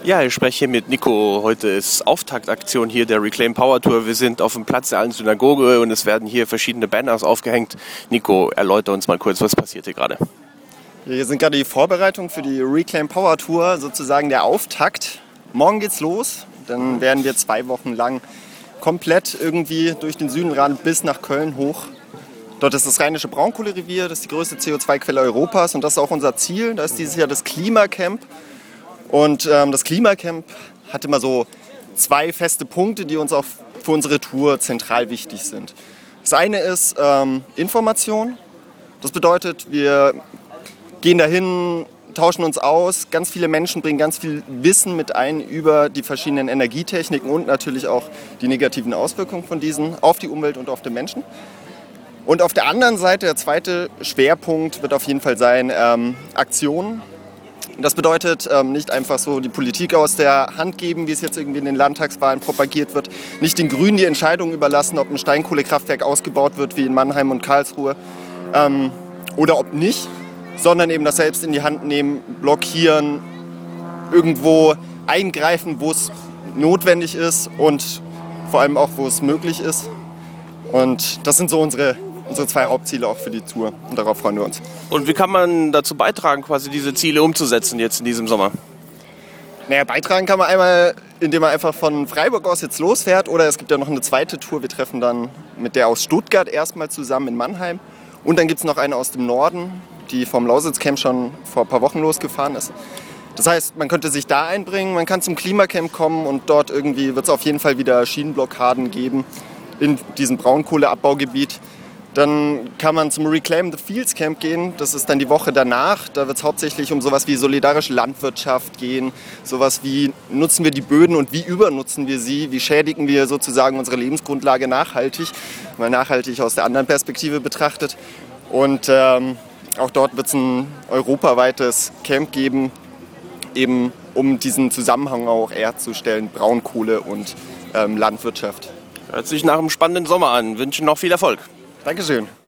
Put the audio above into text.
Ja, ich spreche hier mit Nico. Heute ist Auftaktaktion hier der Reclaim Power Tour. Wir sind auf dem Platz der Alten Synagoge und es werden hier verschiedene Banners aufgehängt. Nico, erläuter uns mal kurz, was passiert hier gerade? Hier sind gerade die Vorbereitungen für die Reclaim Power Tour, sozusagen der Auftakt. Morgen geht's los, dann werden wir 2 Wochen lang komplett irgendwie durch den Südenrand bis nach Köln hoch. Dort ist das Rheinische Braunkohlerevier, das ist die größte CO2-Quelle Europas und das ist auch unser Ziel. Da ist dieses Jahr das Klimacamp. Und das Klimacamp hat immer so 2 feste Punkte, die uns auch für unsere Tour zentral wichtig sind. Das eine ist Information. Das bedeutet, wir gehen dahin, tauschen uns aus. Ganz viele Menschen bringen ganz viel Wissen mit ein über die verschiedenen Energietechniken und natürlich auch die negativen Auswirkungen von diesen auf die Umwelt und auf den Menschen. Und auf der anderen Seite, der zweite Schwerpunkt wird auf jeden Fall sein Aktionen. Das bedeutet, nicht einfach so die Politik aus der Hand geben, wie es jetzt irgendwie in den Landtagswahlen propagiert wird. Nicht den Grünen die Entscheidung überlassen, ob ein Steinkohlekraftwerk ausgebaut wird, wie in Mannheim und Karlsruhe, oder ob nicht, sondern eben das selbst in die Hand nehmen, blockieren, irgendwo eingreifen, wo es notwendig ist und vor allem auch, wo es möglich ist. Und das sind so unsere 2 Hauptziele auch für die Tour und darauf freuen wir uns. Und wie kann man dazu beitragen, quasi diese Ziele umzusetzen jetzt in diesem Sommer? Naja, beitragen kann man einmal, indem man einfach von Freiburg aus jetzt losfährt, oder es gibt ja noch eine zweite Tour. Wir treffen dann mit der aus Stuttgart erstmal zusammen in Mannheim und dann gibt es noch eine aus dem Norden, die vom Lausitzcamp schon vor ein paar Wochen losgefahren ist. Das heißt, man könnte sich da einbringen, man kann zum Klimacamp kommen und dort irgendwie wird es auf jeden Fall wieder Schienenblockaden geben in diesem Braunkohleabbaugebiet. Dann kann man zum Reclaim the Fields Camp gehen, das ist dann die Woche danach. Da wird es hauptsächlich um sowas wie solidarische Landwirtschaft gehen, sowas wie nutzen wir die Böden und wie übernutzen wir sie, wie schädigen wir sozusagen unsere Lebensgrundlage nachhaltig, mal nachhaltig aus der anderen Perspektive betrachtet. Und auch dort wird es ein europaweites Camp geben, eben um diesen Zusammenhang auch herzustellen, Braunkohle und Landwirtschaft. Hört sich nach einem spannenden Sommer an. Wünschen noch viel Erfolg. Dankeschön.